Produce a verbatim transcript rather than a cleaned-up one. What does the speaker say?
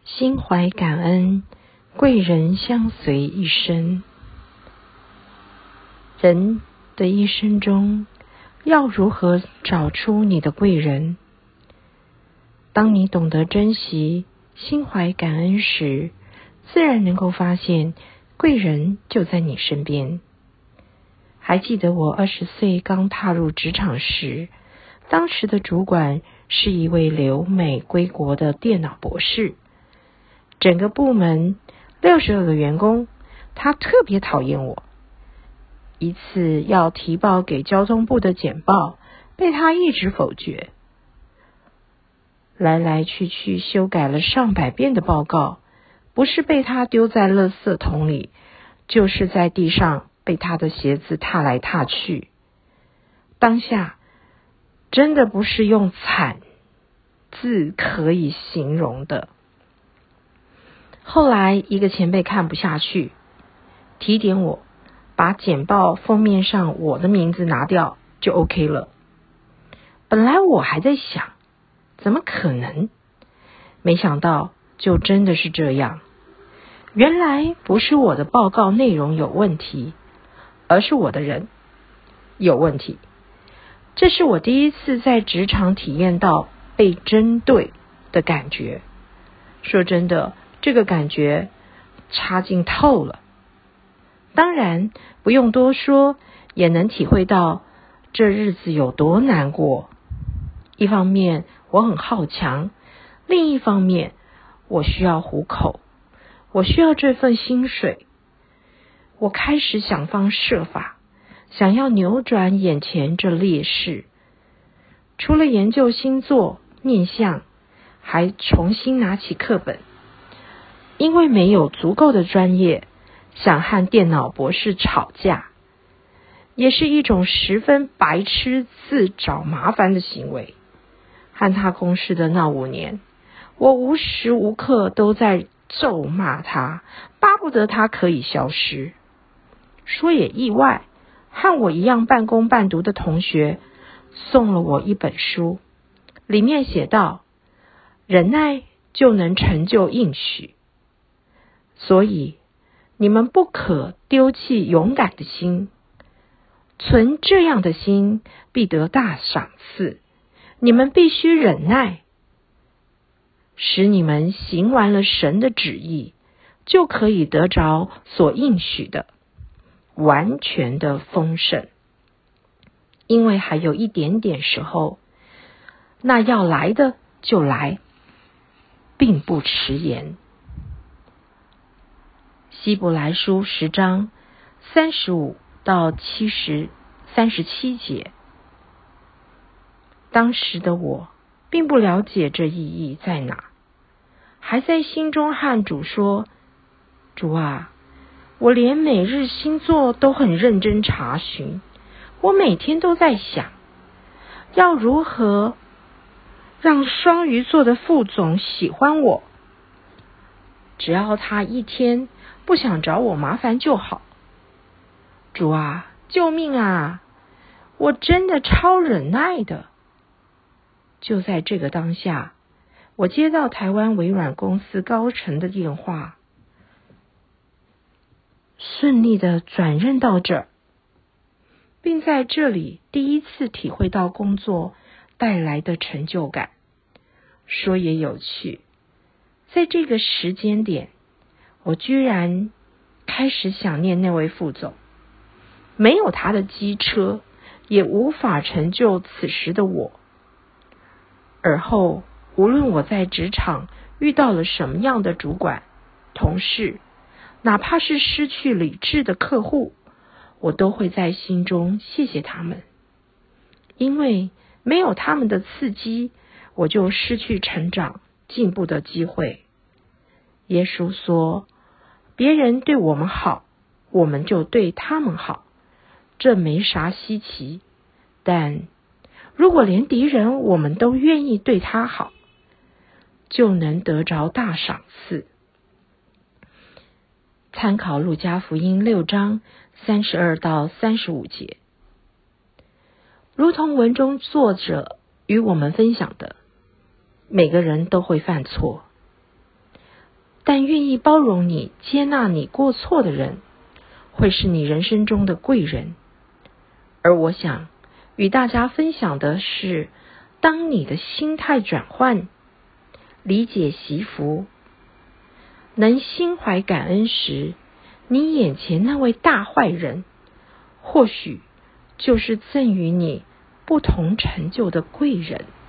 心怀感恩，贵人相随一生。人的一生中，要如何找出你的贵人？当你懂得珍惜、心怀感恩时，自然能够发现贵人就在你身边。还记得我二十岁刚踏入职场时，当时的主管是一位留美归国的电脑博士。整个部门六十二个员工，他特别讨厌我。一次要提报给交通部的简报，被他一直否决。来来去去修改了上百遍的报告，不是被他丢在垃圾桶里，就是在地上被他的鞋子踏来踏去。当下真的不是用惨字可以形容的。后来一个前辈看不下去，提点我把简报封面上我的名字拿掉就 OK 了。本来我还在想怎么可能，没想到就真的是这样。原来不是我的报告内容有问题，而是我的人有问题。这是我第一次在职场体验到被针对的感觉。说真的，这个感觉差劲透了。当然不用多说，也能体会到这日子有多难过。一方面我很好强，另一方面我需要糊口，我需要这份薪水。我开始想方设法，想要扭转眼前这劣势。除了研究星座、面相，还重新拿起课本。因为没有足够的专业，想和电脑博士吵架，也是一种十分白痴自找麻烦的行为。和他共事的那五年，我无时无刻都在咒骂他，巴不得他可以消失。说也意外，和我一样半工半读的同学送了我一本书，里面写道：忍耐就能成就应许。所以你们不可丢弃勇敢的心，存这样的心必得大赏赐。你们必须忍耐，使你们行完了神的旨意，就可以得着所应许的完全的丰盛。因为还有一点点时候，那要来的就来，并不迟延。希伯来书十章三十五到七十三十七节。当时的我并不了解这意义在哪，还在心中和主说：主啊，我连每日星座都很认真查询，我每天都在想，要如何让双鱼座的副总喜欢我。只要他一天不想找我麻烦就好。主啊，救命啊！我真的超忍耐的。就在这个当下，我接到台湾微软公司高层的电话，顺利的转任到这儿，并在这里第一次体会到工作带来的成就感。说也有趣，在这个时间点，我居然开始想念那位副总。没有他的机车，也无法成就此时的我。而后无论我在职场遇到了什么样的主管、同事，哪怕是失去理智的客户，我都会在心中谢谢他们。因为没有他们的刺激，我就失去成长、进步的机会。耶稣说，别人对我们好，我们就对他们好，这没啥稀奇。但如果连敌人我们都愿意对他好，就能得着大赏赐。参考路加福音六章三十二到三十五节。如同文中作者与我们分享的，每个人都会犯错。 但愿意包容你、接纳你过错的人，会是你人生中的贵人。而我想与大家分享的是，当你的心态转换，理解惜福，能心怀感恩时，你眼前那位大坏人，或许就是赠予你不同成就的贵人。